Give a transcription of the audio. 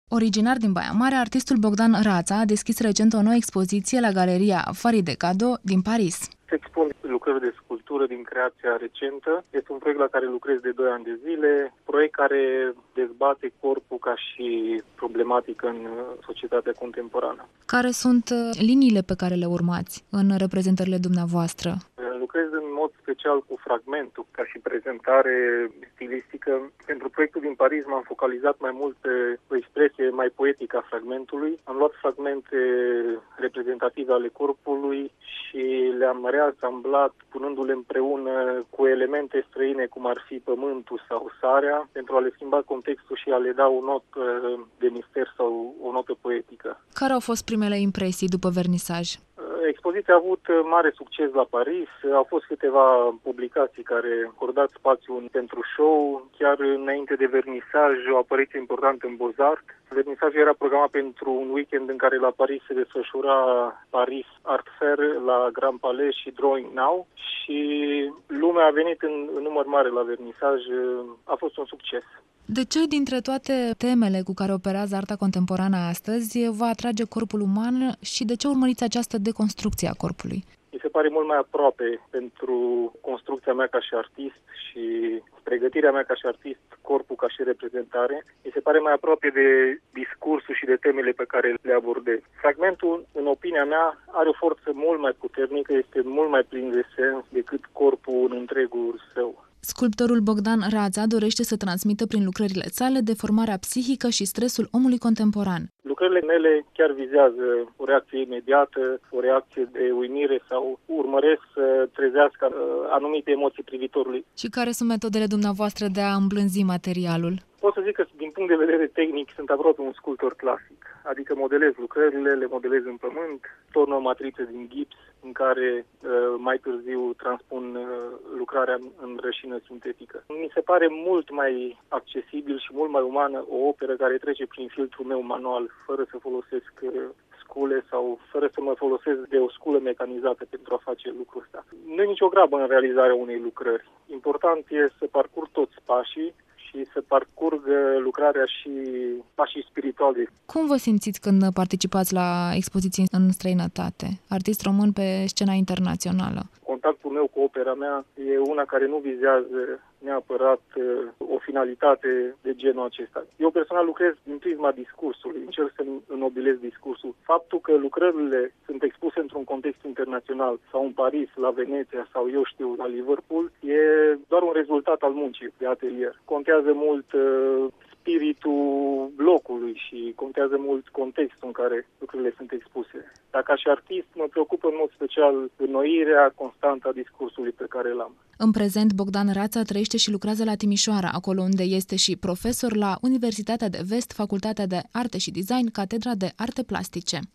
Originar din Baia Mare, artistul Bogdan Rața a deschis recent o nouă expoziție la Galeria Fari de Cado din Paris. Se expun lucrări de sculptură din creația recentă. Este un proiect la care lucrez de 2 ani de zile, proiect care dezbate corpul ca și problematică în societatea contemporană. Care sunt liniile pe care le urmați în reprezentările dumneavoastră? Lucrez în mod special cu fragmentul ca și prezentare stilistică. Pentru proiectul din Paris m-am focalizat mai mult pe o expresie mai poetică a fragmentului. Am luat fragmente reprezentative ale corpului și le-am reasamblat, punându-le împreună cu elemente străine, cum ar fi pământul sau sarea, pentru a le schimba contextul și a le da o notă de mister sau o notă poetică. Care au fost primele impresii după vernisaj? Expoziția a avut mare succes la Paris, au fost câteva publicații care au acordat spațiu pentru show, chiar înainte de vernisaj o apariție importantă în Beaux-Arts. Vernisajul era programat pentru un weekend în care la Paris se desfășura Paris Art Fair la Grand Palais și Drawing Now și lumea a venit în număr mare la vernisaj, a fost un succes. De ce dintre toate temele cu care operează arta contemporană astăzi vă atrage corpul uman și de ce urmăriți această deconstrucție a corpului? Mi se pare mult mai aproape pentru construcția mea ca și artist și pregătirea mea ca și artist, corpul ca și reprezentare. Mi se pare mai aproape de discursul și de temele pe care le abordez. Fragmentul, în opinia mea, are o forță mult mai puternică, este mult mai plin de sens decât corpul în întregul său. Sculptorul Bogdan Rața dorește să transmită prin lucrările sale deformarea psihică și stresul omului contemporan. Lucrările mele chiar vizează o reacție imediată, o reacție de uimire sau urmăresc să trezească anumite emoții privitorului. Și care sunt metodele dumneavoastră de a îmblânzi materialul? Pot să zic că din punct de vedere tehnic sunt aproape un sculptor clasic, adică modelez lucrările, le modelez în pământ, torn o matriță din gips în care mai târziu transpun lucrarea în rășină sintetică. Mi se pare mult mai accesibil și mult mai umană o operă care trece prin filtrul meu manual, fără să folosesc scule sau fără să mă folosesc de o sculă mecanizată pentru a face lucrul ăsta. Nu e nicio grabă în realizarea unei lucrări. Important e să parcurg toți pașii și să parcurg lucrarea și pașii spirituali. Cum vă simțiți când participați la expoziții în străinătate, artist român pe scena internațională? Contactul meu cu opera mea e una care nu vizează neapărat o finalitate de genul acesta. Eu personal lucrez din prisma discursului, încerc să înnobilez discursul. Faptul că lucrările sunt expuse într-un context internațional sau în Paris, la Veneția sau eu știu, la Liverpool, e doar un rezultat al muncii de atelier. Contează mult spiritul locului și contează mult contextul în care lucrurile sunt expuse. Dar ca și artist mă preocupă în mod special înnoirea constantă a discursului pe care l-am. În prezent, Bogdan Rața trăiește și lucrează la Timișoara, acolo unde este și profesor la Universitatea de Vest, Facultatea de Arte și Design, Catedra de Arte Plastice.